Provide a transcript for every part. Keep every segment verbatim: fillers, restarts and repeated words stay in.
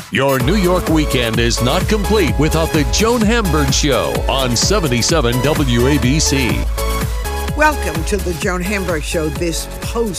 Your New York weekend is not complete without the Joan Hamburg Show on seventy-seven W A B C. Welcome to the Joan Hamburg Show this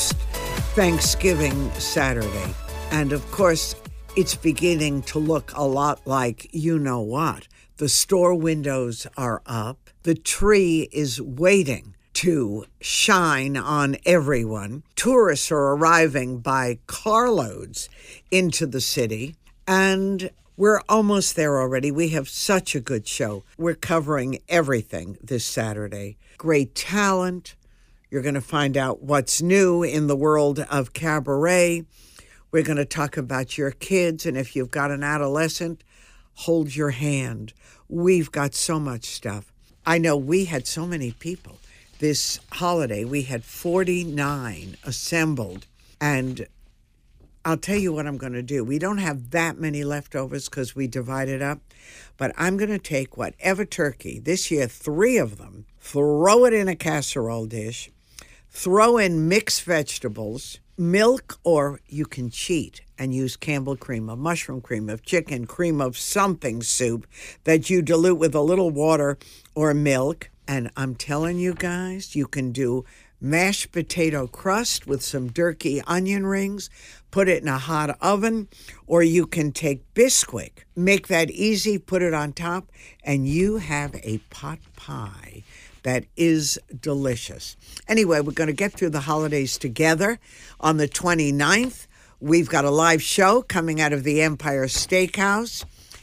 post-Thanksgiving Saturday. And of course, it's beginning to look a lot like you know what. The store windows are up. The tree is waiting to shine on everyone. Tourists are arriving by carloads into the city. And we're almost there already. We have such a good show. We're covering everything this Saturday. Great talent. You're going to find out what's new in the world of cabaret. We're going to talk about your kids. And if you've got an adolescent, hold your hand. We've got so much stuff. I know we had so many people this holiday. We had forty-nine assembled. And I'll tell you what I'm going to do. We don't have that many leftovers because we divided up, but I'm going to take whatever turkey, this year three of them, throw it in a casserole dish, throw in mixed vegetables, milk, or you can cheat and use Campbell cream of mushroom, cream of chicken, cream of something soup that you dilute with a little water or milk. And I'm telling you guys, you can do mashed potato crust with some Durkee onion rings, put it in a hot oven, or you can take Bisquick, make that easy, put it on top, and you have a pot pie that is delicious. Anyway, we're going to get through the holidays together. On the twenty-ninth, we've got a live show coming out of the Empire Steakhouse.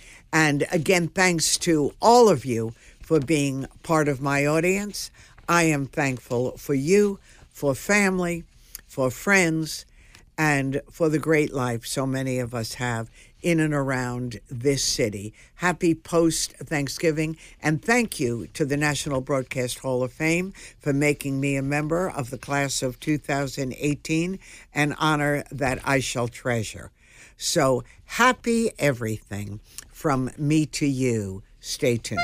And again, thanks to all of you for being part of my audience. I am thankful for you, for family, for friends, and for the great life so many of us have in and around this city. Happy post-Thanksgiving, and thank you to the National Broadcast Hall of Fame for making me a member of the class of two thousand eighteen, an honor that I shall treasure. So happy everything from me to you. Stay tuned.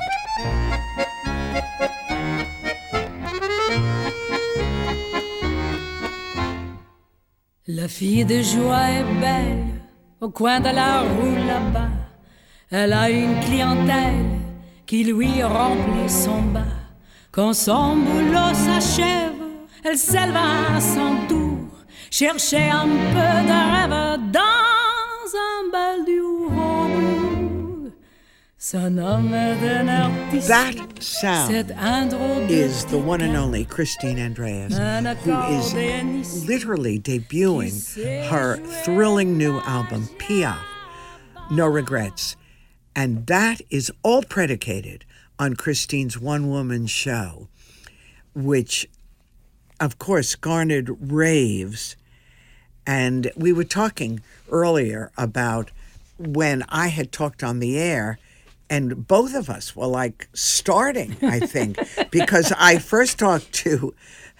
La fille de joie est belle, au coin de la rue là-bas. Elle a une clientèle qui lui remplit son bas. Quand son boulot s'achève, elle s'éleva à son tour, chercher un peu de rêve dans un bel du Haut-Bourg. Son homme est un artiste. That sound is the one and only Christine Andreas, who is literally debuting her thrilling new album, Piaf, No Regrets. And that is all predicated on Christine's one-woman show, which, of course, garnered raves. And we were talking earlier about when I had talked on the air, and both of us were like starting, I think, because I first talked to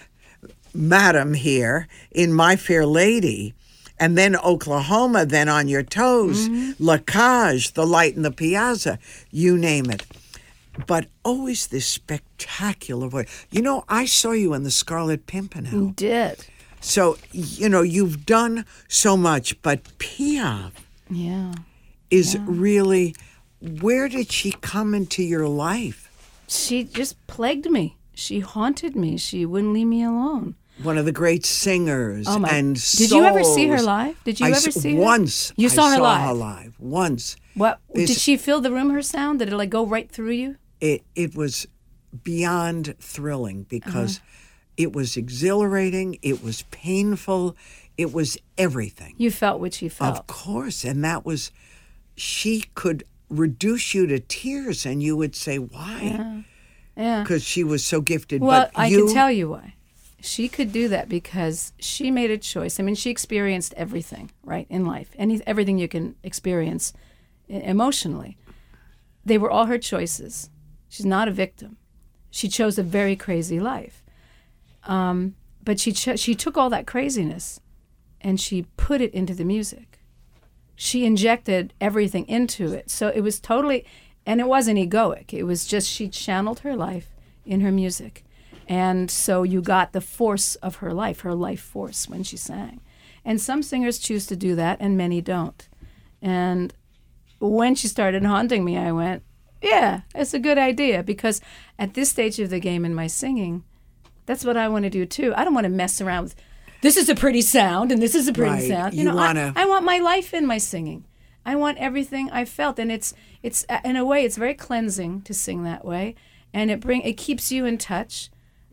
Madam here in My Fair Lady, and then Oklahoma, then On Your Toes, mm-hmm. La Cage, The Light in the Piazza, you name it. But always this spectacular voice. You know, I saw you in the Scarlet Pimpernel. You did. So, you know, you've done so much, but Piaf yeah. is yeah. really... Where did she come into your life? She just plagued me. She haunted me. She wouldn't leave me alone. One of the great singers oh my. and Did souls. you ever see her live? Did you I ever s- see her? Once. You saw I her saw live? her live. Once. What? This, did she fill the room, her sound? Did it like go right through you? It, it was beyond thrilling because uh-huh. it was exhilarating. It was painful. It was everything. You felt what she felt. Of course. And that was, she could reduce you to tears, and you would say, why? Yeah, yeah. Because she was so gifted. Well, but I you... can tell you why. She could do that because she made a choice. I mean, she experienced everything, right, in life. Any, everything you can experience emotionally. They were all her choices. She's not a victim. She chose a very crazy life. Um, but she cho- she took all that craziness and she put it into the music. She injected everything into it. So it was totally, and it wasn't egoic. It was just she channeled her life in her music. And so you got the force of her life, her life force when she sang. And some singers choose to do that and many don't. And when she started haunting me, I went, yeah, it's a good idea, because at this stage of the game in my singing, that's what I want to do too. I don't want to mess around with, this is a pretty sound and this is a pretty Right. sound. You, You know, wanna- I, I want my life in my singing. I want everything I felt, and it's it's in a way it's very cleansing to sing that way, and it bring it keeps you in touch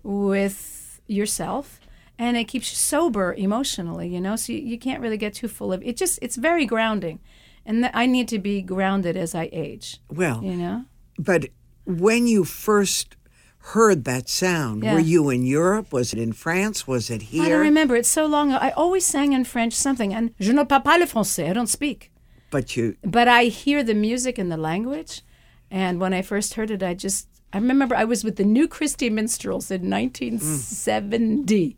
with yourself, and it keeps you sober emotionally. You know, so you, you can't really get too full of it. Just it's very grounding, and th- I need to be grounded as I age. Well, You know. but when you first heard that sound, Yeah. were you in Europe? Was it in France? Was it here? I don't remember. It's so long ago. I always sang in French something, and je ne parle pas le français. I don't speak. But you, But I hear the music and the language, and when I first heard it, I just I remember I was with the New Christie Minstrels in nineteen seventy,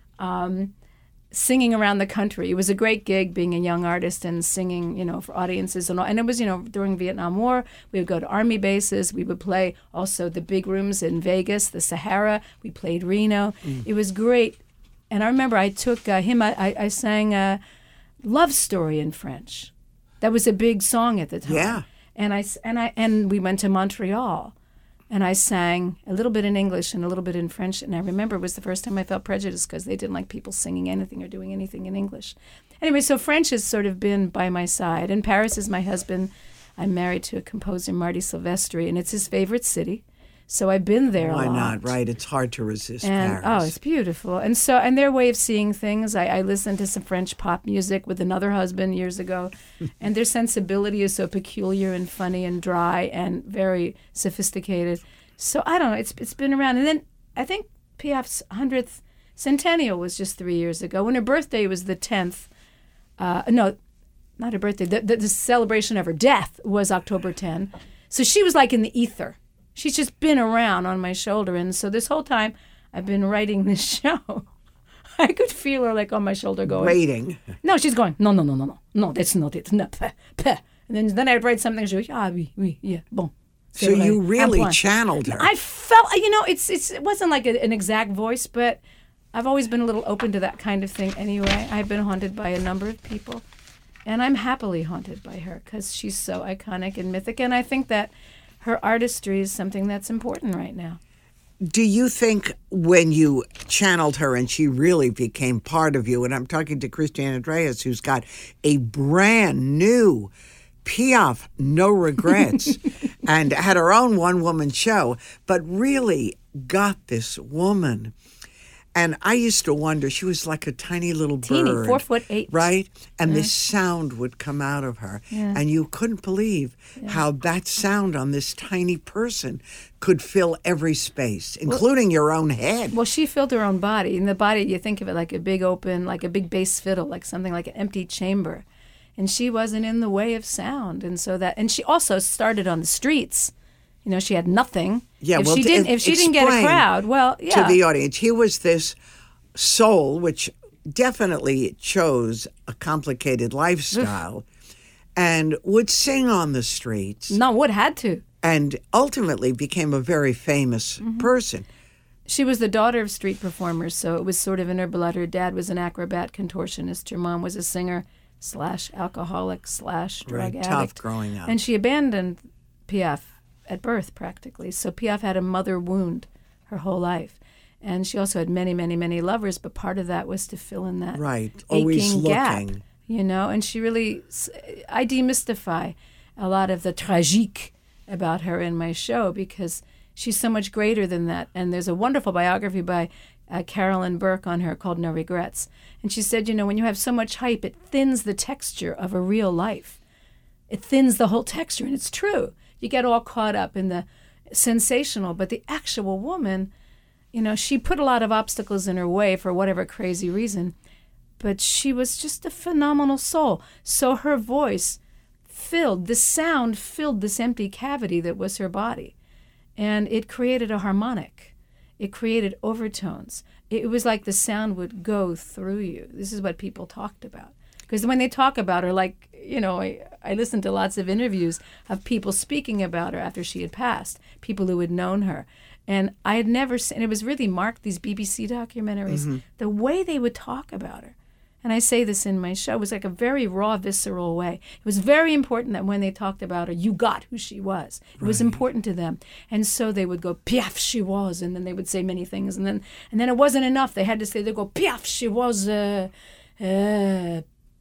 um, singing around the country. It was a great gig, being a young artist and singing, you know, for audiences and all. And it was, you know, during Vietnam War. We would go to army bases. We would play also the big rooms in Vegas, the Sahara. We played Reno. It was great. And I remember I took uh, him. I, I, I sang a love story in French. That was a big song at the time. Yeah. And I s- and I and we went to Montreal, and I sang a little bit in English and a little bit in French. And I remember it was the first time I felt prejudiced because they didn't like people singing anything or doing anything in English. Anyway, so French has sort of been by my side. And Paris is my husband. I'm married to a composer, Marty Silvestri, and it's his favorite city. So I've been there why a lot. not? Right? It's hard to resist And Paris. oh, it's beautiful. And so, and their way of seeing things. I, I listened to some French pop music with another husband years ago, and their sensibility is so peculiar and funny and dry and very sophisticated. So I don't know. It's it's been around. And then I think Piaf's hundredth centennial was just three years ago. When her birthday was the tenth. Uh, no, not her birthday. The, the, the celebration of her death was October tenth. So she was like in the ether. She's just been around on my shoulder. And so this whole time I've been writing this show, I could feel her like on my shoulder going, Waiting. no, she's going, no, no, no, no, no, no, that's not it. No, peh, peh. And then, then I'd write something, and she goes, ah, oui, oui, yeah, bon. So you really Antoine. channeled her. I felt, you know, it's, it's it wasn't like a, an exact voice, but I've always been a little open to that kind of thing anyway. I've been haunted by a number of people, and I'm happily haunted by her because she's so iconic and mythic. And I think that her artistry is something that's important right now. Do you think when you channeled her and she really became part of you, and I'm talking to Christiane Andreas, who's got a brand new Piaf, No Regrets, and had her own one-woman show, but really got this woman. And I used to wonder, she was like a tiny little Teeny, bird. four foot eight. Right? And this sound would come out of her. Yeah. And you couldn't believe how that sound on this tiny person could fill every space, including your own head. Well, she filled her own body. In the body, you think of it like a big open, like a big bass fiddle, like something like an empty chamber. And she wasn't in the way of sound. And so that, and she also started on the streets. You know, she had nothing. Yeah, if well, she to- didn't, if she didn't get a explain crowd, well, yeah. to the audience, he was this soul, which definitely chose a complicated lifestyle, and would sing on the streets, no, Wood had to. and ultimately became a very famous Mm-hmm. person. She was the daughter of street performers, so it was sort of in her blood. Her dad was an acrobat contortionist. Her mom was a singer slash alcoholic slash drug Right, addict. tough growing up. And she abandoned Piaf at birth, practically. So Piaf had a mother wound her whole life. And she also had many, many, many lovers, but part of that was to fill in that Right, always aching gap, looking. you know. And she really, I demystify a lot of the tragique about her in my show because she's so much greater than that. And there's a wonderful biography by uh, Carolyn Burke on her called No Regrets. And she said, you know, when you have so much hype, it thins the texture of a real life. It thins the whole texture, and it's true. You get all caught up in the sensational, but the actual woman, you know, she put a lot of obstacles in her way for whatever crazy reason, but she was just a phenomenal soul. So her voice filled, the sound filled this empty cavity that was her body, and it created a harmonic. It created overtones. It was like the sound would go through you. This is what people talked about. Because when they talk about her, like, you know, I, I listened to lots of interviews of people speaking about her after she had passed, people who had known her. And I had never seen, it was really marked, these B B C documentaries, Mm-hmm. the way they would talk about her. And I say this in my show. It was like a very raw, visceral way. It was very important that when they talked about her, you got who she was. It right. was important to them. And so they would go, Piaf, she was. And then they would say many things. And then and then it wasn't enough. They had to say, they'd go, Piaf, she was, uh, uh,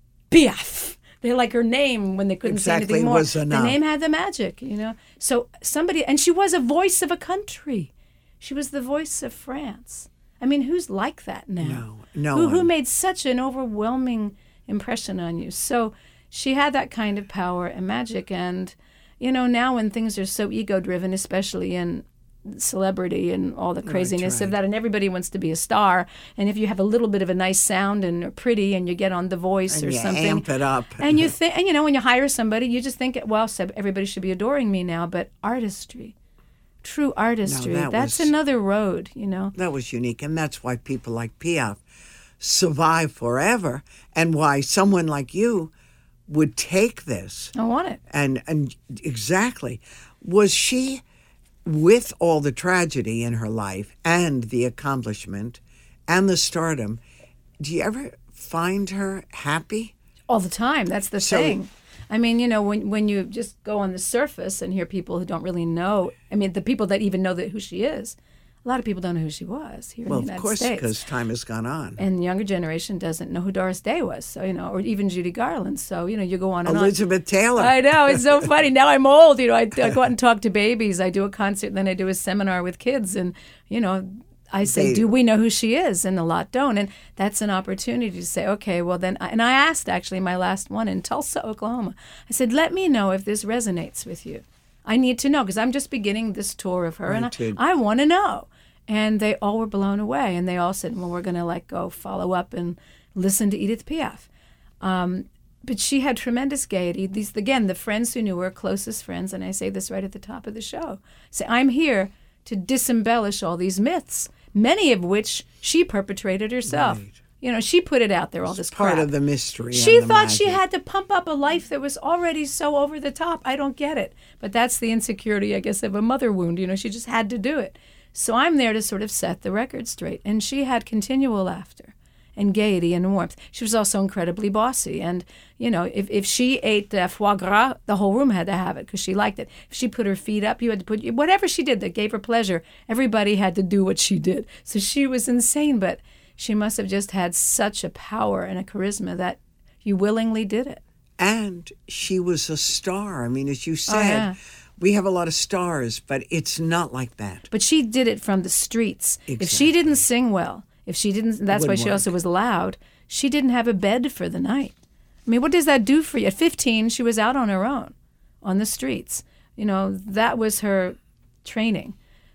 Piaf. They like her name when they couldn't exactly, say anything more. Was enough. The name had the magic, you know. So somebody, and she was a voice of a country. She was the voice of France. I mean, who's like that now? No, no who, one. Who made such an overwhelming impression on you? So she had that kind of power and magic. And, you know, now when things are so ego-driven, especially in celebrity and all the craziness right, right. of that, and everybody wants to be a star, and if you have a little bit of a nice sound and are pretty and you get on The Voice and or you something, amp it up, and you think, and you know, when you hire somebody, you just think, well, so everybody should be adoring me now, but artistry. True artistry. No, that that's was, another road, you know. That was unique, and that's why people like Piaf survive forever, and why someone like you would take this. I want it. And and exactly. Was she, with all the tragedy in her life and the accomplishment and the stardom, do you ever find her happy? All the time. That's the So- thing. I mean, you know, when when you just go on the surface and hear people who don't really know, I mean, the people that even know that who she is, a lot of people don't know who she was here Well, in the of United course, States. because time has gone on. And the younger generation doesn't know who Doris Day was, so, you know, or even Judy Garland. So, you know, you go on and Elizabeth on. Taylor. I know, it's so funny. Now I'm old, you know, I, I go out and talk to babies. I do a concert, and then I do a seminar with kids, and, you know, I say, They- do we know who she is? And a lot don't. And that's an opportunity to say, okay, well then, and I asked actually my last one in Tulsa, Oklahoma. I said, let me know if this resonates with you. I need to know, because I'm just beginning this tour of her, Right, and too. I, I want to know. And they all were blown away. And they all said, well, we're going to like go follow up and listen to Edith Piaf. Um, but she had tremendous gaiety. These, again, the friends who knew her, closest friends, and I say this right at the top of the show, say, I'm here to disembellish all these myths, many of which she perpetrated herself. Right. You know, she put it out there, all this Part crap. of the mystery. She and the thought she magic. had to pump up a life that was already so over the top. I don't get it. But that's the insecurity, I guess, of a mother wound. You know, she just had to do it. So I'm there to sort of set the record straight. And she had continual laughter and gaiety and warmth. She was also incredibly bossy. And, you know, if, if she ate uh, foie gras, the whole room had to have it because she liked it. If she put her feet up, you had to put, whatever she did that gave her pleasure, everybody had to do what she did. So she was insane, but she must have just had such a power and a charisma that you willingly did it. And she was a star. I mean, as you said, yeah. we have a lot of stars, but it's not like that. But she did it from the streets. If Exactly. she didn't sing well, if she didn't, that's why wouldn't she work. also was loud, she didn't have a bed for the night. I mean, what does that do for you? At fifteen, she was out on her own, on the streets. You know, that was her training.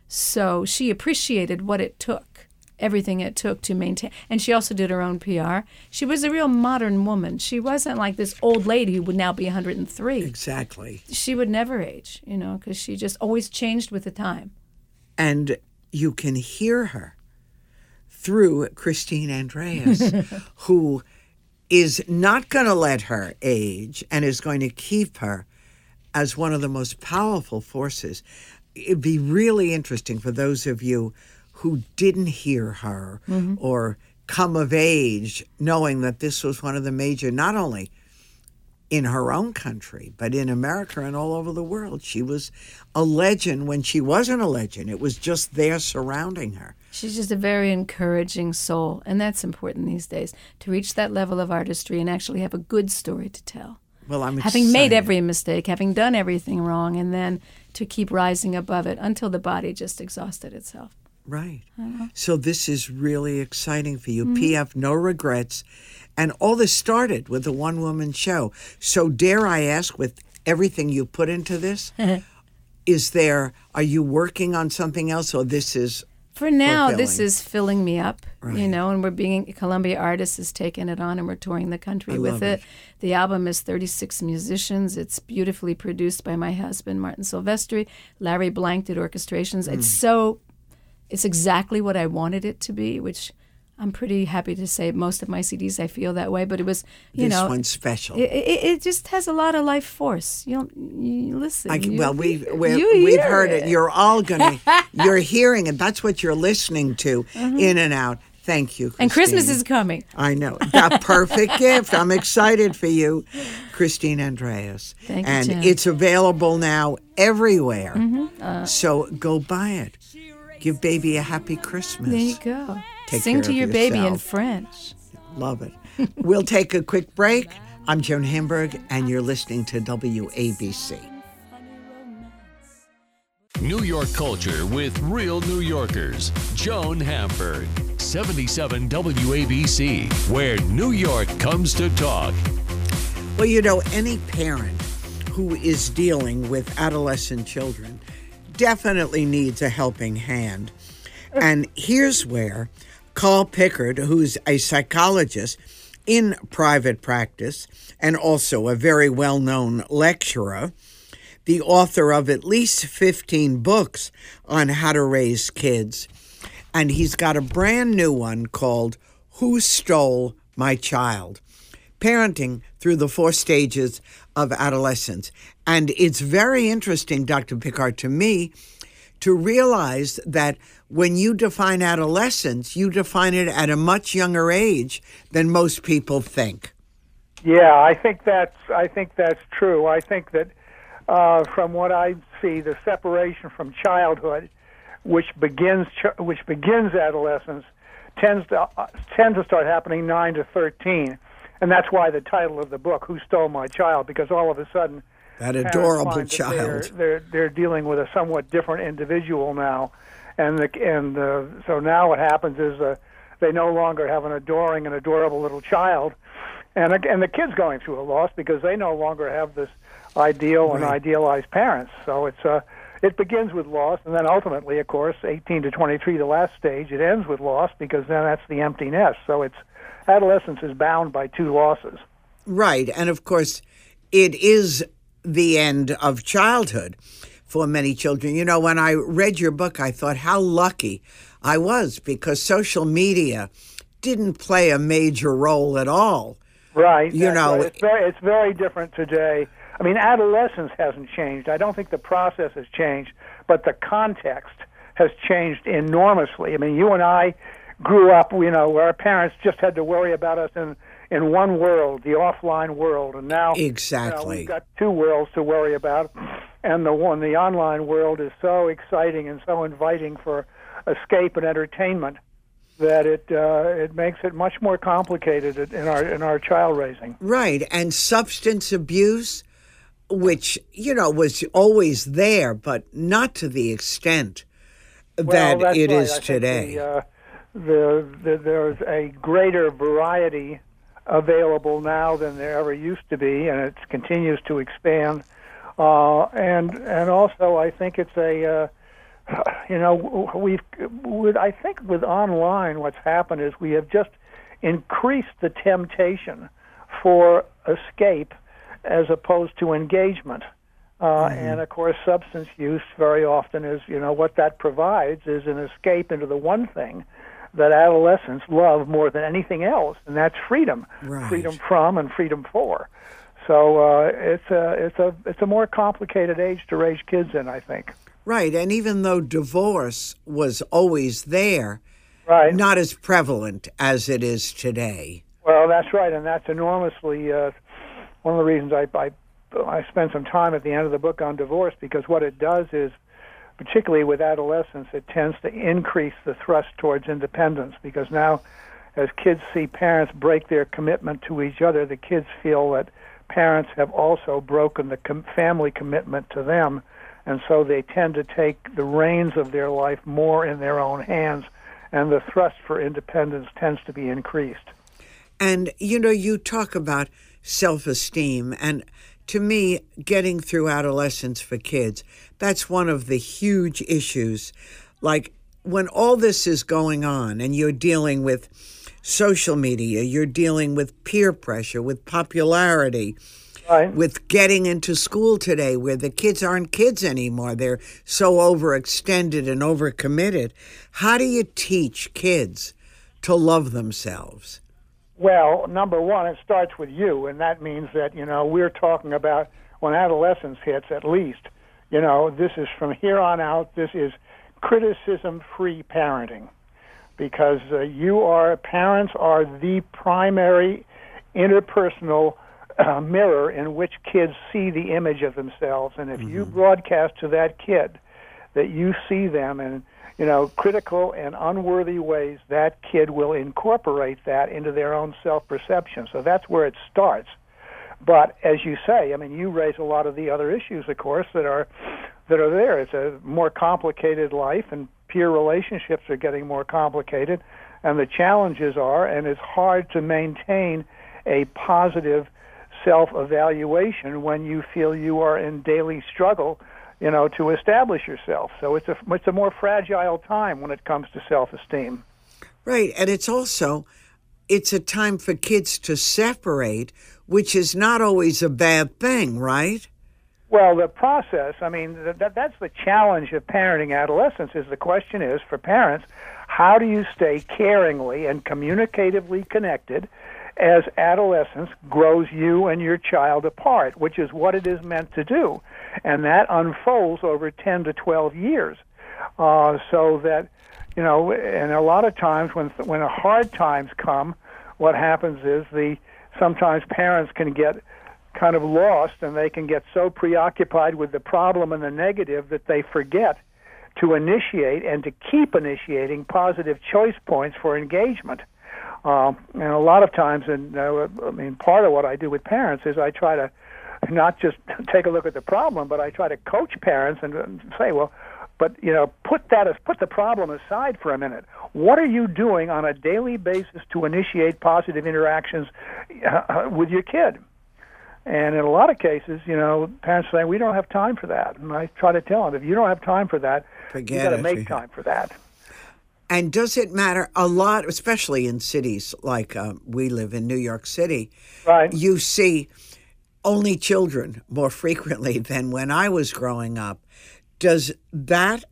So she appreciated what it took, everything it took to maintain. And she also did her own P R. She was a real modern woman. She wasn't like this old lady who would now be one hundred three. Exactly. She would never age, you know, because she just always changed with the time. And you can hear her through Christine Andreas, who is not going to let her age and is going to keep her as one of the most powerful forces. It'd be really interesting for those of you who didn't hear her Mm-hmm. or come of age knowing that this was one of the major, not only in her own country, but in America and all over the world. She was a legend when she wasn't a legend. It was just there surrounding her. She's just a very encouraging soul, and that's important these days, to reach that level of artistry and actually have a good story to tell. Well, I'm Having made excited. every mistake, having done everything wrong, and then to keep rising above it until the body just exhausted itself. Right. Uh-huh. So this is really exciting for you. Mm-hmm. P F, no regrets. And all this started with a one-woman show. So dare I ask, with everything you put into this, is there, are you working on something else, or this is For now, this fulfilling? is filling me up, Right. you know, and we're being, Columbia Artists has taken it on, and we're touring the country I with love it. it. The album is thirty-six musicians. It's beautifully produced by my husband, Martin Silvestri. Larry Blank did orchestrations. Mm. It's so, it's exactly what I wanted it to be, which I'm pretty happy to say most of my C Ds I feel that way, but it was, you this know. one's special? It, it, it just has a lot of life force. You you listen. I, you, well, we've we're, you we've hear heard it. You're all gonna. You're hearing it. That's what you're listening to. Mm-hmm. In and Out. Thank you, Christine. And Christmas is coming. I know. A perfect gift. I'm excited for you, Christine Andreas. Thank you, And Jen. it's available now everywhere. Mm-hmm. Uh, so go buy it. Give baby a happy Christmas. there you go. Take Sing care to of your baby in yourself. French. Love it. We'll take a quick break. I'm Joan Hamburg, and you're listening to W A B C. New York culture with real New Yorkers. Joan Hamburg, seventy-seven W A B C, where New York comes to talk. Well, you know, any parent who is dealing with adolescent children definitely needs a helping hand. And here's where Carl Pickard, who's a psychologist in private practice and also a very well-known lecturer, the author of at least fifteen books on how to raise kids. And he's got a brand new one called Who Stole My Child? Parenting Through the Four Stages of Adolescence. And it's very interesting, Doctor Pickard, to me, to realize that when you define adolescence, you define it at a much younger age than most people think. Yeah, I think that's I think that's true. I think that uh, from what I see, the separation from childhood, which begins ch- which begins adolescence, tends to uh, tends to start happening nine to thirteen, and that's why the title of the book, "Who Stole My Child?" Because all of a sudden, That parents adorable find that child. They're, they're they're dealing with a somewhat different individual now, and the, and uh, so now what happens is uh, they no longer have an adoring and adorable little child, and and the kid's going through a loss because they no longer have this ideal and Right. idealized parents. So it's uh, it begins with loss, and then ultimately, of course, eighteen to twenty-three, the last stage, it ends with loss because then that's the empty nest. So it's adolescence is bound by two losses. Right. And of course, it is the end of childhood for many children. You know, when I read your book, I thought how lucky I was because social media didn't play a major role at all. Right. You that's know, right. it's very it's very different today. I mean, adolescence hasn't changed. I don't think the process has changed, but the context has changed enormously. I mean, you and I grew up, you know, where our parents just had to worry about us in, in one world, the offline world, and now Exactly. you know, we've got two worlds to worry about, and the one, the online world, is so exciting and so inviting for escape and entertainment that it uh, it makes it much more complicated in our in our child raising. Right. And substance abuse, which, you know, was always there, but not to the extent Well, that that's it right. is I think today. The, uh, the, the there's a greater variety available now than there ever used to be, and it continues to expand. Uh, and and also, I think it's a uh, you know we've with, I think with online, what's happened is we have just increased the temptation for escape as opposed to engagement. Uh, Mm-hmm. And of course, substance use very often is, you know, what that provides is an escape into the one thing that adolescents love more than anything else, and that's freedom, Right. freedom from and freedom for. So uh, it's a it's a it's a more complicated age to raise kids in, I think. Right. And even though divorce was always there, Right. not as prevalent as it is today. Well, that's right, and that's enormously uh, one of the reasons I, I I spend some time at the end of the book on divorce, because what it does is, particularly with adolescence, it tends to increase the thrust towards independence, because now as kids see parents break their commitment to each other, the kids feel that parents have also broken the com- family commitment to them, and so they tend to take the reins of their life more in their own hands, and the thrust for independence tends to be increased. And, you know, you talk about self-esteem, and to me, getting through adolescence for kids, that's one of the huge issues. Like, when all this is going on and you're dealing with social media, you're dealing with peer pressure, with popularity, Right. with getting into school today where the kids aren't kids anymore. They're so overextended and overcommitted. How do you teach kids to love themselves? Well, number one, it starts with you, and that means that, you know, we're talking about when adolescence hits, at least, you know, this is from here on out, this is criticism-free parenting. because uh, you are, parents are the primary interpersonal uh, mirror in which kids see the image of themselves. And if mm-hmm. you broadcast to that kid that you see them in, you know, critical and unworthy ways, that kid will incorporate that into their own self-perception. So that's where it starts. But as you say, I mean, you raise a lot of the other issues, of course, that are that are there. It's a more complicated life, and peer relationships are getting more complicated, and the challenges are, and it's hard to maintain a positive self-evaluation when you feel you are in daily struggle, you know, to establish yourself. So it's a it's a more fragile time when it comes to self-esteem. Right, and it's also it's a time for kids to separate, which is not always a bad thing, right? Well, the process, I mean, that, that's the challenge of parenting adolescents. Is the question is, for parents, how do you stay caringly and communicatively connected as adolescence grows you and your child apart, which is what it is meant to do. And that unfolds over ten to twelve years. Uh, so that, you know, and a lot of times when when hard times come, what happens is the sometimes parents can get kind of lost, and they can get so preoccupied with the problem and the negative that they forget to initiate and to keep initiating positive choice points for engagement. Um, and a lot of times, and uh, I mean, part of what I do with parents is I try to not just take a look at the problem, but I try to coach parents and, and say, well, but you know, put that as put the problem aside for a minute. What are you doing on a daily basis to initiate positive interactions uh, with your kid? And in a lot of cases, you know, parents say, we don't have time for that. And I try to tell them, if you don't have time for that, Forget you got to it. make time for that. And does it matter a lot, especially in cities like uh, we live in New York City? Right. You see only children more frequently than when I was growing up. Does that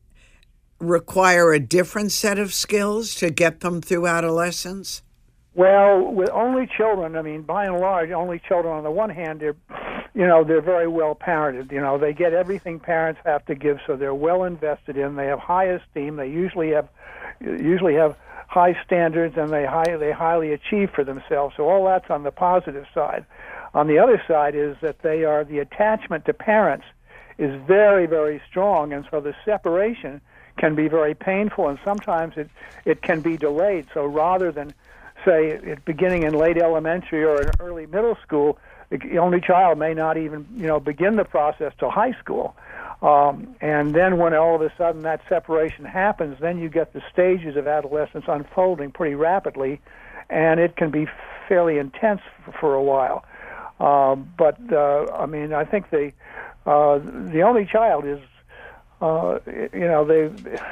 require a different set of skills to get them through adolescence? Well, with only children, I mean, by and large, only children, on the one hand, they're, you know, they're very well parented. You know, they get everything parents have to give, so they're well invested in. They have high esteem. They usually have, usually have high standards, and they high, they highly achieve for themselves. So all that's on the positive side. On the other side is that they are, the attachment to parents is very, very strong, and so the separation can be very painful, and sometimes it, it can be delayed. So rather than say it beginning in late elementary or in early middle school, the only child may not even, you know, begin the process till high school. Um, and then when all of a sudden that separation happens, then you get the stages of adolescence unfolding pretty rapidly, and it can be fairly intense for, for a while. Um, but, uh, I mean, I think the uh, the only child is, uh, you know, they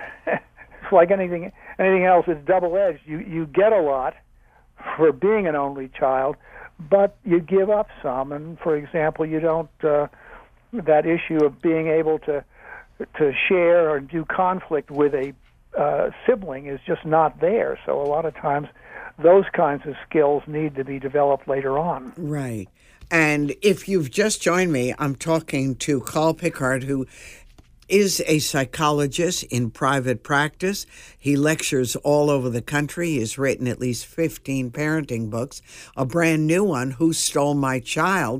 it's like anything anything else, it's double-edged. You, you get a lot for being an only child, but you give up some. And for example, you don't uh, that issue of being able to to share or do conflict with a uh, sibling is just not there. So a lot of times, those kinds of skills need to be developed later on. Right. And if you've just joined me, I'm talking to Carl Pickard, who is a psychologist in private practice. He lectures all over the country. He's written at least fifteen parenting books, a brand new one, Who Stole My Child?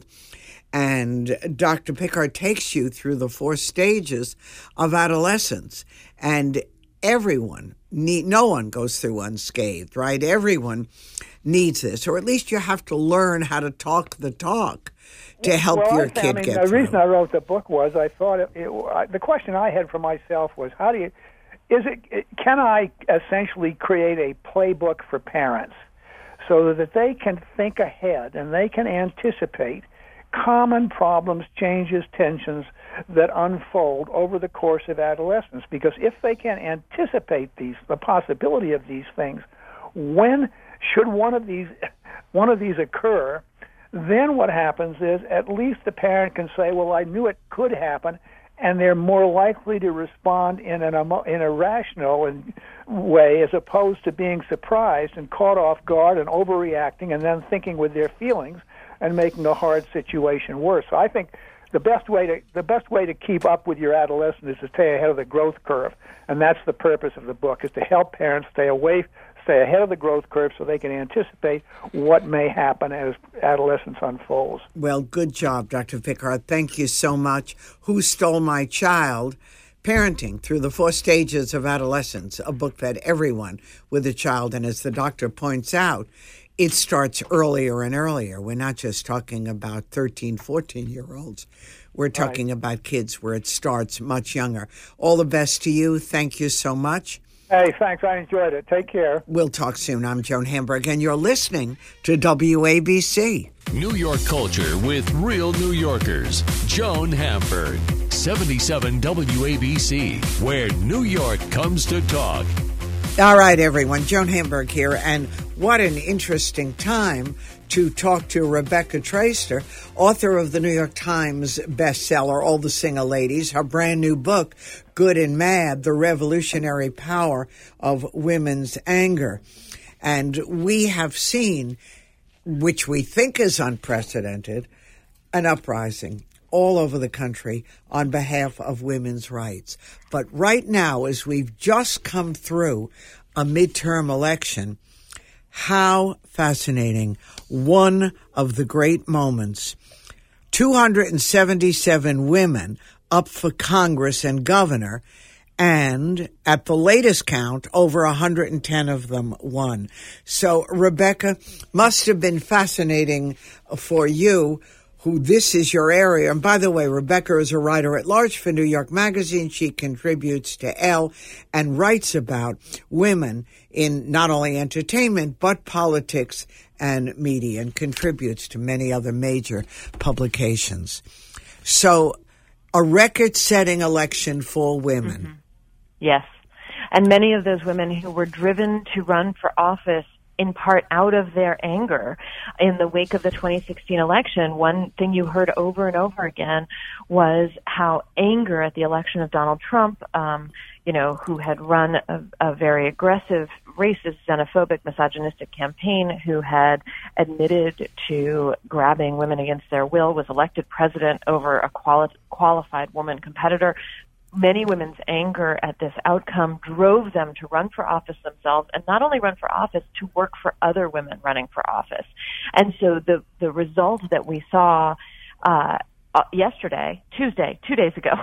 And Doctor Pickard takes you through the four stages of adolescence. And everyone, need, no one goes through unscathed, right? Everyone needs this, or at least you have to learn how to talk the talk to help well, your I, kid I mean, get the through. The reason I wrote the book was I thought it, it, I, the question I had for myself was, how do you, is it, can I essentially create a playbook for parents so that they can think ahead and they can anticipate common problems, changes, tensions that unfold over the course of adolescence? Because if they can anticipate these, the possibility of these things, when should one of these one of these occur, then what happens is at least the parent can say, well, I knew it could happen, and they're more likely to respond in an emo- in a rational way as opposed to being surprised and caught off guard and overreacting and then thinking with their feelings and making a hard situation worse. So I think the best way to the best way to keep up with your adolescent is to stay ahead of the growth curve, and that's the purpose of the book, is to help parents stay away, stay ahead of the growth curve so they can anticipate what may happen as adolescence unfolds. Well, good job, Doctor Pickard. Thank you so much. Who Stole My Child? Parenting Through the Four Stages of Adolescence, a book that everyone with a child, and as the doctor points out, it starts earlier and earlier. We're not just talking about thirteen, fourteen-year-olds. We're talking right. about kids where it starts much younger. All the best to you. Thank you so much. Hey, thanks. I enjoyed it. Take care. We'll talk soon. I'm Joan Hamburg, and you're listening to W A B C. New York Culture with real New Yorkers. Joan Hamburg, seventy-seven W A B C, where New York comes to talk. All right, everyone. Joan Hamburg here, and what an interesting time to talk to Rebecca Traister, author of the New York Times bestseller, All the Single Ladies, her brand new book, Good and Mad, The Revolutionary Power of Women's Anger. And we have seen, which we think is unprecedented, an uprising all over the country on behalf of women's rights. But right now, as we've just come through a midterm election, how fascinating. One of the great moments. two hundred seventy-seven women up for Congress and governor, and at the latest count, over one hundred ten of them won. So, Rebecca, must have been fascinating for you, who this is your area. And by the way, Rebecca is a writer at large for New York Magazine. She contributes to Elle and writes about women in not only entertainment, but politics and media, and contributes to many other major publications. So, a record-setting election for women. Mm-hmm. Yes. And many of those women who were driven to run for office in part out of their anger in the wake of the twenty sixteen election, one thing you heard over and over again was how anger at the election of Donald Trump, um, you know, who had run a, a very aggressive, racist, xenophobic, misogynistic campaign, who had admitted to grabbing women against their will, was elected president over a quali- qualified woman competitor. Many women's anger at this outcome drove them to run for office themselves, and not only run for office, to work for other women running for office. And so the, the result that we saw uh, yesterday, Tuesday, two days ago.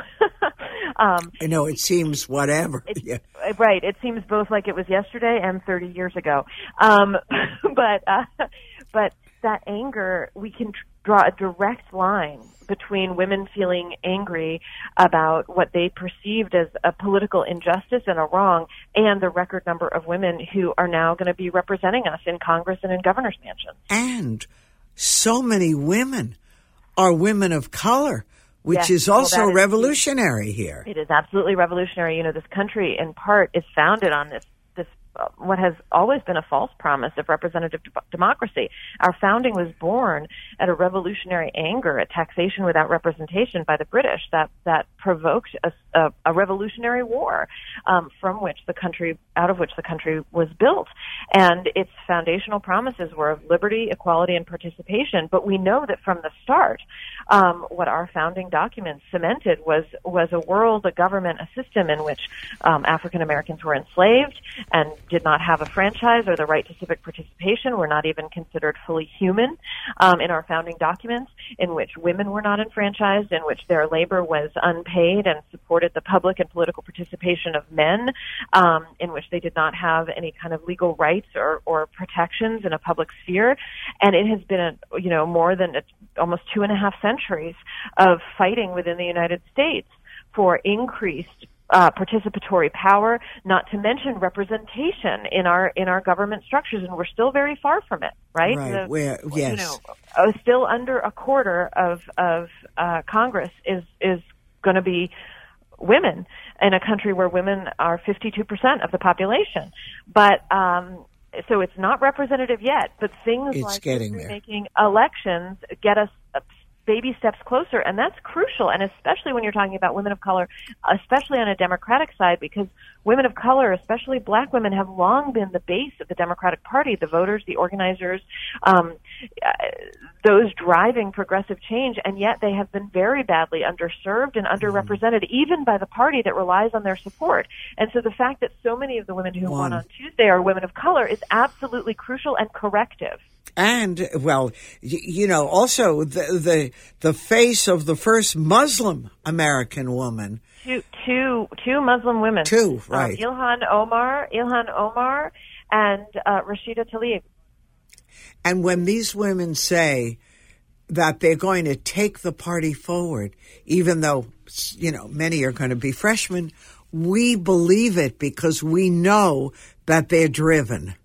um, I know, it seems whatever. It, yeah. Right. It seems both like it was yesterday and thirty years ago. Um, but uh, but that anger, we can tr- draw a direct line between women feeling angry about what they perceived as a political injustice and a wrong, and the record number of women who are now going to be representing us in Congress and in governor's mansions. And so many women are women of color, which yes. is also well, is, revolutionary here. It is absolutely revolutionary. You know, this country, in part, is founded on this this uh, what has always been a false promise of representative de- democracy. Our founding was born at a revolutionary anger at taxation without representation by the British that that provoked a, a, a revolutionary war um, from which the country, out of which the country was built. And its foundational promises were of liberty, equality, and participation. But we know that from the start, um, what our founding documents cemented was was a world, a government, a system in which um, African Americans were enslaved and did not have a franchise or the right to civic participation, were not even considered fully human um, in our founding documents, in which women were not enfranchised, in which their labor was unpaid and supported the public and political participation of men, um, in which they did not have any kind of legal rights or, or protections in a public sphere. And it has been, a, you know, more than a, almost two and a half centuries of fighting within the United States for increased Uh, participatory power, not to mention representation in our in our government structures, and we're still very far from it, right? Right. The, Where, yes. You know, uh, still under a quarter of of uh, Congress is is going to be women in a country where women are fifty-two percent of the population. But um, so it's not representative yet. But things it's like getting there. making elections get us baby steps closer, and that's crucial, and especially when you're talking about women of color, especially on a Democratic side, because women of color, especially black women, have long been the base of the Democratic Party, the voters, the organizers, um, uh, those driving progressive change, and yet they have been very badly underserved and underrepresented, even by the party that relies on their support. And so the fact that so many of the women who One. won on Tuesday are women of color is absolutely crucial and corrective. And, well, y- you know, also the, the the face of the first Muslim American woman. Two, two, two Muslim women. Two, right. Um, Ilhan Omar, Ilhan Omar, and uh, Rashida Tlaib. And when these women say that they're going to take the party forward, even though, you know, many are going to be freshmen, we believe it because we know that they're driven.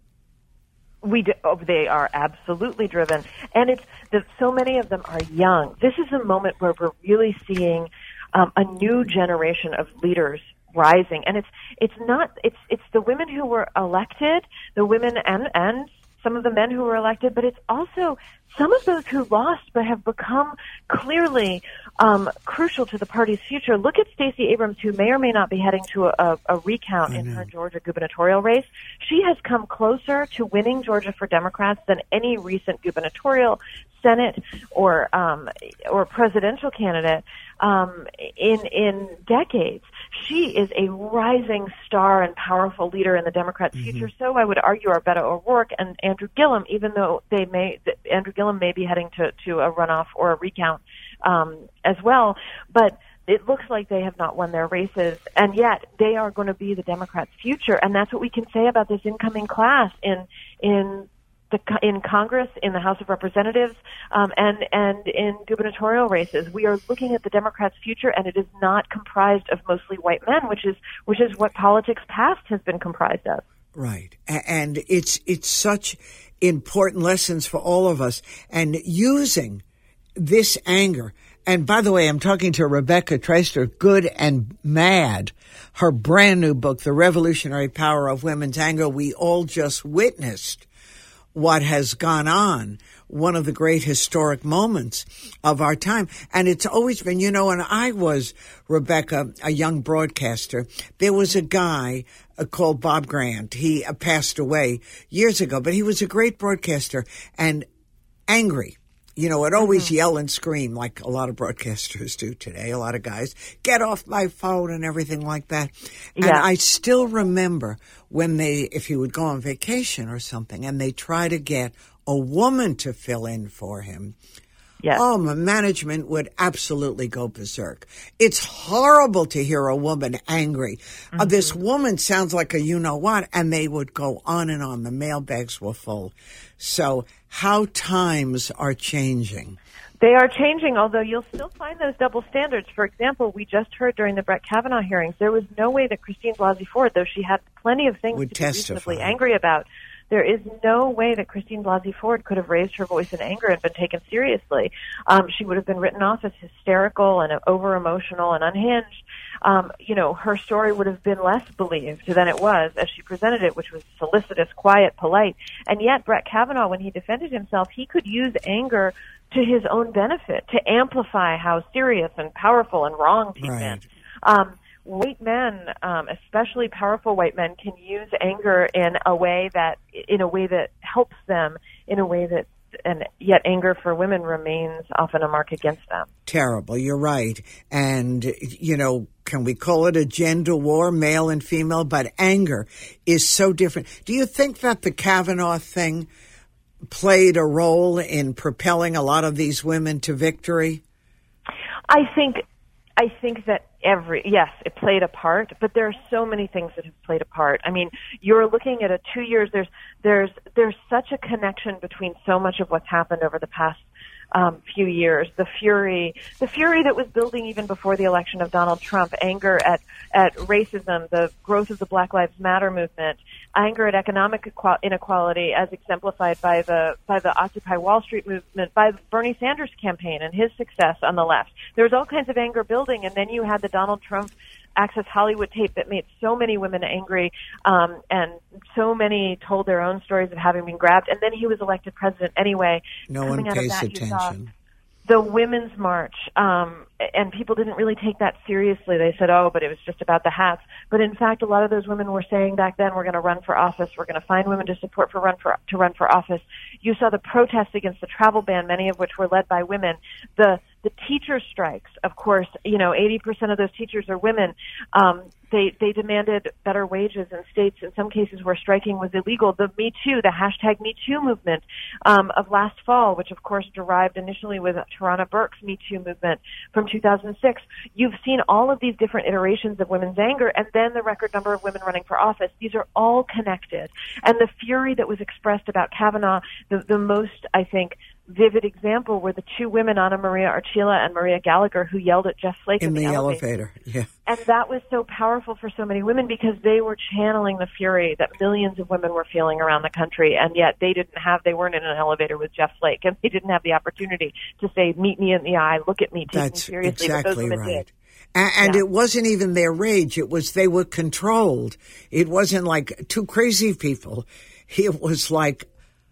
We do, oh, they are absolutely driven, and it's the, so many of them are young. This is a moment where we're really seeing um, a new generation of leaders rising, and it's it's not it's it's the women who were elected, the women and and some of the men who were elected, but it's also some of those who lost but have become clearly um, crucial to the party's future. Look at Stacey Abrams, who may or may not be heading to a, a recount in her Georgia gubernatorial race. She has come closer to winning Georgia for Democrats than any recent gubernatorial, Senate, or um, or presidential candidate um, in in decades. She is a rising star and powerful leader in the Democrats' mm-hmm. future. So I would argue are Beto O'Rourke and Andrew Gillum, even though they may Andrew Gillum may be heading to, to a runoff or a recount um, as well. But it looks like they have not won their races, and yet they are going to be the Democrats' future. And that's what we can say about this incoming class in in the in Congress, in the House of Representatives, um, and and in gubernatorial races. We are looking at the Democrats' future, and it is not comprised of mostly white men, which is which is what politics past has been comprised of. Right, and it's it's such important lessons for all of us, and using this anger. And by the way, I'm talking to Rebecca Traister, Good and Mad, her brand new book, The Revolutionary Power of Women's Anger. We all just witnessed what has gone on, one of the great historic moments of our time. And it's always been, you know, when I was, Rebecca, a young broadcaster, there was a guy uh, called Bob Grant. He uh, passed away years ago, but he was a great broadcaster and angry. You know, I'd always mm-hmm. yell and scream like a lot of broadcasters do today, a lot of guys, get off my phone and everything like that. Yeah. And I still remember when they, if he would go on vacation or something, and they try to get a woman to fill in for him. Yes. Oh, my management would absolutely go berserk. It's horrible to hear a woman angry. Mm-hmm. Uh, this woman sounds like a you-know-what, and they would go on and on. The mailbags were full. So how times are changing. They are changing, although you'll still find those double standards. For example, we just heard during the Brett Kavanaugh hearings, there was no way that Christine Blasey Ford, though she had plenty of things would to testify. be reasonably angry about, there is no way that Christine Blasey Ford could have raised her voice in anger and been taken seriously. Um, she would have been written off as hysterical and over-emotional and unhinged. Um, you know, her story would have been less believed than it was as she presented it, which was solicitous, quiet, polite. And yet, Brett Kavanaugh, when he defended himself, he could use anger to his own benefit, to amplify how serious and powerful and wronged he'd right. been. Um, white men, um, especially powerful white men, can use anger in a way that in a way that helps them, in a way that, and yet anger for women remains often a mark against them. Terrible. You're right. And, you know, can we call it a gender war, male and female? But anger is so different. Do you think that the Kavanaugh thing played a role in propelling a lot of these women to victory? I think I think that every, yes, it played a part, but there are so many things that have played a part. I mean, you're looking at a two years, there's, there's, there's such a connection between so much of what's happened over the past um, few years. The fury, the fury that was building even before the election of Donald Trump, anger at, at racism, the growth of the Black Lives Matter movement, anger at economic inequality as exemplified by the by the Occupy Wall Street movement, by the Bernie Sanders campaign and his success on the left. There was all kinds of anger building, and then you had the Donald Trump Access Hollywood tape that made so many women angry, um, and so many told their own stories of having been grabbed, and then he was elected president anyway. No Coming one out of pays that, attention. the Women's March, um, and people didn't really take that seriously. They said, oh, but it was just about the hats. But in fact, a lot of those women were saying back then, we're going to run for office. We're going to find women to support for run for to run for office. You saw the protests against the travel ban, many of which were led by women. The the teacher strikes, of course, you know, eighty percent of those teachers are women. Um, they they demanded better wages in states, in some cases, where striking was illegal. The Me Too, the hashtag Me Too movement um, of last fall, which, of course, derived initially with Tarana Burke's Me Too movement from two thousand six. You've seen all of these different iterations of women's anger, and then the record number of women running for office. These are all connected. And the fury that was expressed about Kavanaugh, the, the most, I think, vivid example were the two women, Anna Maria Archila and Maria Gallagher, who yelled at Jeff Flake in in the, the elevator. elevator. Yeah. And that was so powerful for so many women because they were channeling the fury that millions of women were feeling around the country, and yet they didn't have, they weren't in an elevator with Jeff Flake, and they didn't have the opportunity to say, meet me in the eye, look at me, take That's me seriously. exactly but those women right. did. And, and Yeah. it wasn't even their rage. It was they were controlled. It wasn't like two crazy people. It was like,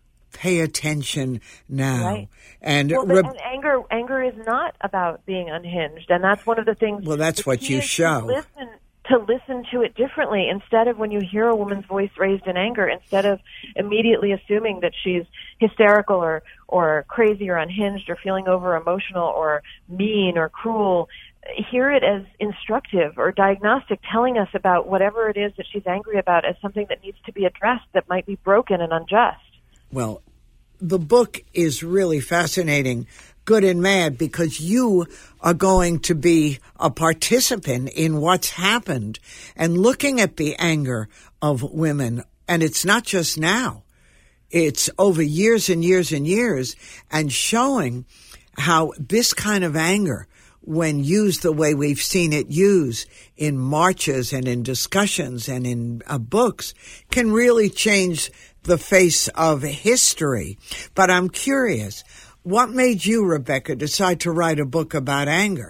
pay attention now. Right. And, Well, re- but, and anger, anger is not about being unhinged, and that's one of the things. Well, that's the what key you is to show. Listen, to listen to it differently instead of when you hear a woman's voice raised in anger, instead of immediately assuming that she's hysterical or or crazy or unhinged or feeling over emotional or mean or cruel. Hear it as instructive or diagnostic, telling us about whatever it is that she's angry about as something that needs to be addressed that might be broken and unjust. Well, the book is really fascinating, Good and Mad, because you are going to be a participant in what's happened and looking at the anger of women. And it's not just now. It's over years and years and years, and showing how this kind of anger, when used the way we've seen it used in marches and in discussions and in uh, books, can really change the face of history. But I'm curious, what made you, Rebecca, decide to write a book about anger?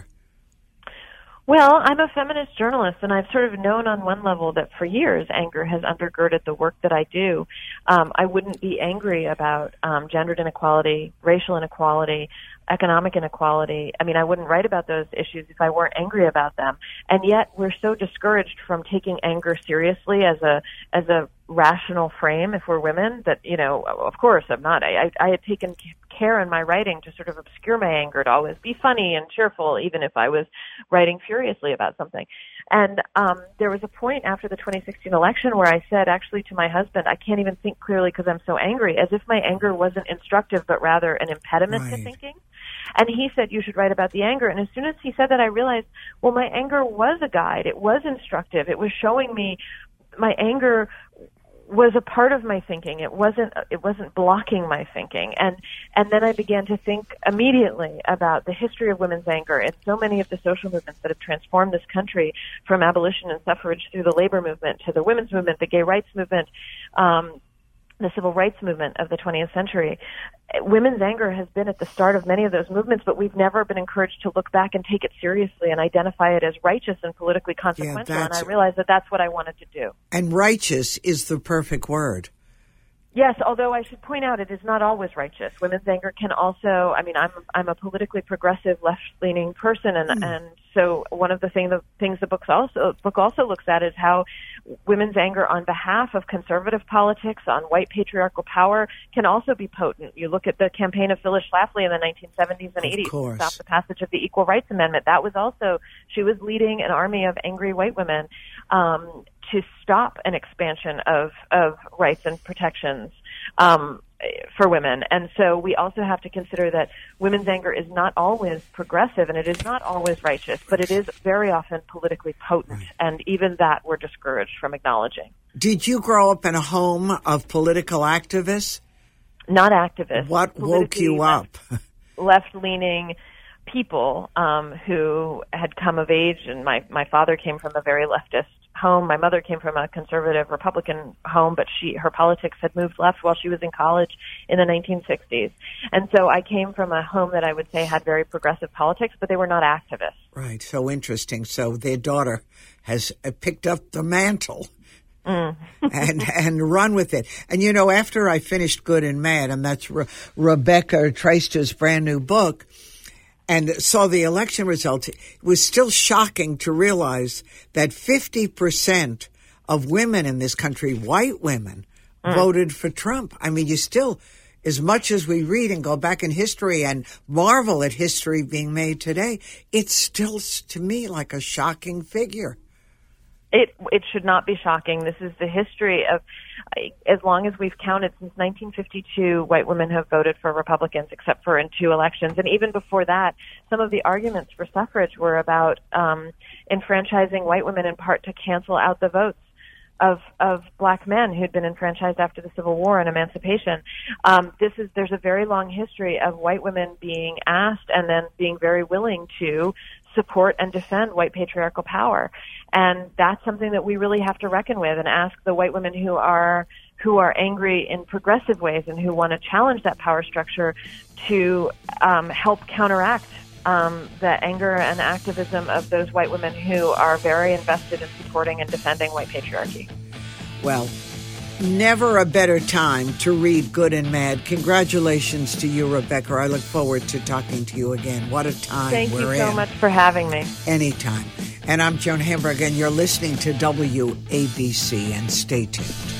Well, I'm a feminist journalist, and I've sort of known on one level that for years anger has undergirded the work that I do. Um, I wouldn't be angry about um, gendered inequality, racial inequality, economic inequality. I mean, I wouldn't write about those issues if I weren't angry about them. And yet we're so discouraged from taking anger seriously as a as a rational frame if we're women that, you know, of course I'm not. I, I, I had taken care in my writing to sort of obscure my anger, to always be funny and cheerful, even if I was writing furiously about something. And um, there was a point after the twenty sixteen election where I said, actually, to my husband, I can't even think clearly because I'm so angry, as if my anger wasn't instructive, but rather an impediment Right. to thinking. And he said, you should write about the anger. And as soon as he said that, I realized, well, my anger was a guide. It was instructive. It was showing me my anger was a part of my thinking. It wasn't, it wasn't blocking my thinking. And, and then I began to think immediately about the history of women's anger and so many of the social movements that have transformed this country, from abolition and suffrage through the labor movement to the women's movement, the gay rights movement, um, the civil rights movement of the twentieth century. Women's anger has been at the start of many of those movements, but we've never been encouraged to look back and take it seriously and identify it as righteous and politically consequential. Yeah, and I that's- realized that that's what I wanted to do. And righteous is the perfect word. Yes, although I should point out it is not always righteous. Women's anger can also, I mean, I'm I'm a politically progressive, left-leaning person, and mm. and so one of the thing the things the book also book also looks at is how women's anger on behalf of conservative politics, on white patriarchal power, can also be potent. You look at the campaign of Phyllis Schlafly in the nineteen seventies and eighties to stop the passage of the Equal Rights Amendment. That was also, she was leading an army of angry white women um, to stop an expansion of, of rights and protections um, for women. And so we also have to consider that women's anger is not always progressive and it is not always righteous, but it is very often politically potent. Right. And even that we're discouraged from acknowledging. Did you grow up in a home of political activists? Not activists. What woke you up? Left, left-leaning people um, who had come of age, and my, my father came from a very leftist home. My mother came from a conservative Republican home, but she her politics had moved left while she was in college in the nineteen sixties. And so I came from a home that I would say had very progressive politics, but they were not activists. Right. So interesting. So their daughter has picked up the mantle. Mm. and and run with it. And, you know, after I finished Good and Mad, and that's Re- Rebecca Traister's brand new book, and saw the election results, it was still shocking to realize that fifty percent of women in this country, white women, mm. voted for Trump. I mean, you still, as much as we read and go back in history and marvel at history being made today, it's still, to me, like a shocking figure. It it should not be shocking. This is the history of, as long as we've counted, since nineteen fifty-two, white women have voted for Republicans, except for in two elections. And even before that, some of the arguments for suffrage were about um, enfranchising white women in part to cancel out the votes of of black men who'd been enfranchised after the Civil War and emancipation. Um, this is there's a very long history of white women being asked and then being very willing to support and defend white patriarchal power. And that's something that we really have to reckon with and ask the white women who are who are angry in progressive ways and who want to challenge that power structure to um, help counteract um, the anger and activism of those white women who are very invested in supporting and defending white patriarchy. Well, never a better time to read Good and Mad. Congratulations to you, Rebecca. I look forward to talking to you again. What a time Thank we're in. you so much for having me. Anytime. And I'm Joan Hamburg, and you're listening to W A B C, and stay tuned.